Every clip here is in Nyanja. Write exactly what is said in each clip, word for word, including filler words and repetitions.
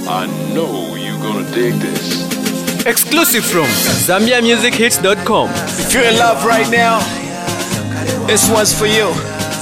I know you're gonna dig this. Exclusive from Zambia Music Hits dot com. If you're in love right now, this one's for you.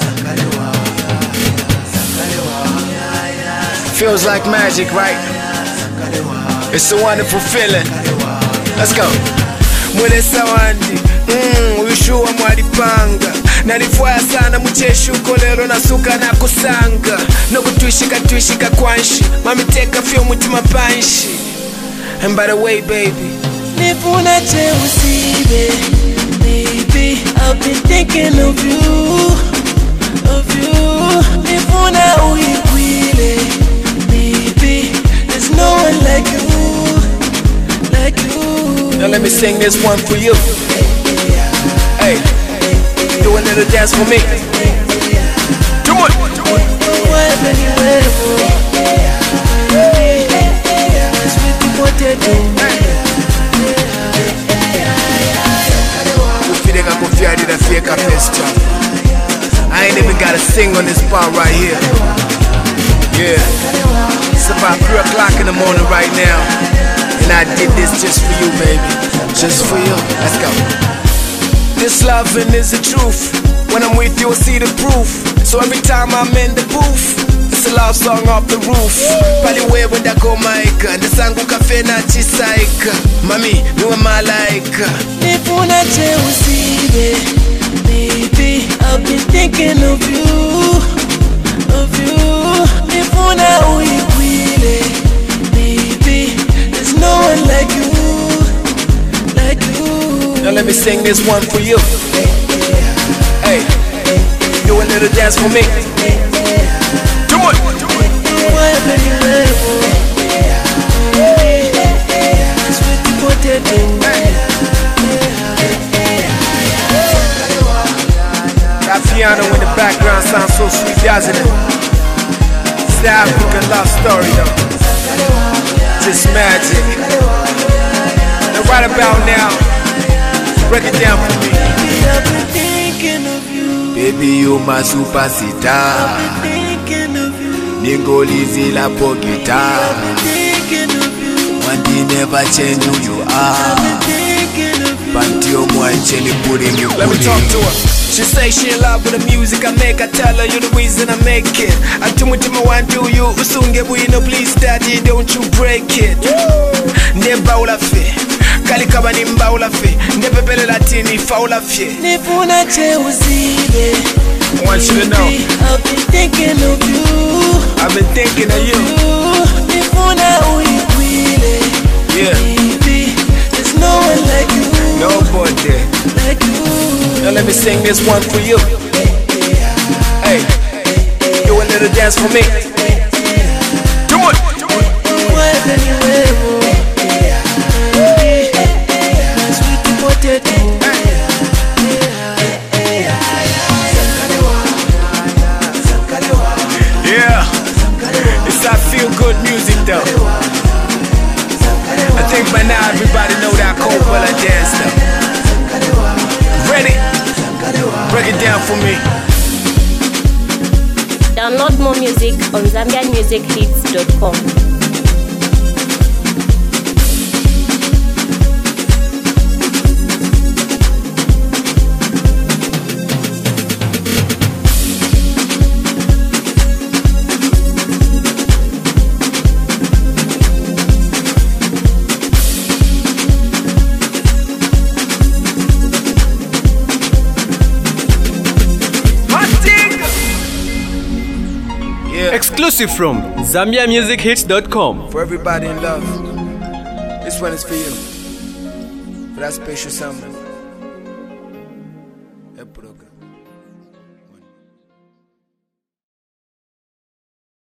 Feels like magic, right? It's a wonderful feeling. Let's go. Mwele sawandi, mmm, wishuwa mwalipanga. Nalifwaya sana mcheshi ukolero na suka na kusanga. Noku tuishika tuishika kwanshi, mami teka fio mutima panshi. And by the way, baby, nifuna cheusibe, baby, I've been thinking of you, of you. Nifuna uikwile, baby, there's no one like you, like you. Now let me sing this one for you. Hey, do a little dance for me. Do it. I ain't even gotta sing on this part right here. Yeah, it's about three o'clock in the morning right now, and I did this just for you, baby. Just for you. Let's go. This loving is the truth. When I'm with you, I see the proof. So every time I'm in the booth, it's a love song off the roof. Pali wewe ndako maika, ndasangu kafe na chisaika. Mami, niwe malaika. Nifuna cheusibe, baby, I've been thinking of you, of you. Nifuna uikwile, baby, there's no one like you, like you. Now let me sing this one for you. Hey, do a little dance for me. Do it. That piano in the background sounds so sweet, doesn't it? It's the African love story, though. Just magic. And right about now, break it down for me. I've been thinking of you. Baby, you my superstar. I've been thinking of you. Ningolizi la pokita. I've been thinking of you. One day never change who you are. I've been thinking of you. Pantio mwancheni putting you. Let me talk to her. She say she in love with the music I make. I tell her you're the reason I make it. I do what I want to you. Usunge buino, please daddy, don't you break it. Never will I fit. Kalikaba ni mbaula fe. Never bele latini faula fe. Nifuna cheusibe. I want you to know I've been thinking of you. I've been thinking of you. Nifuna uikwile. Yeah. Baby, there's no one like you. Nobody like you. Now let me sing this one for you. Hey, do a little dance for me. Do it. Yeah, it's that feel good music though. I think by now everybody know that cold bullet dance though. Ready? Break it down for me. Download more music on Zambian Music Hits dot com. Exclusive from Zambia Music Hits dot com. For everybody in love, this one is for you. For that special someone.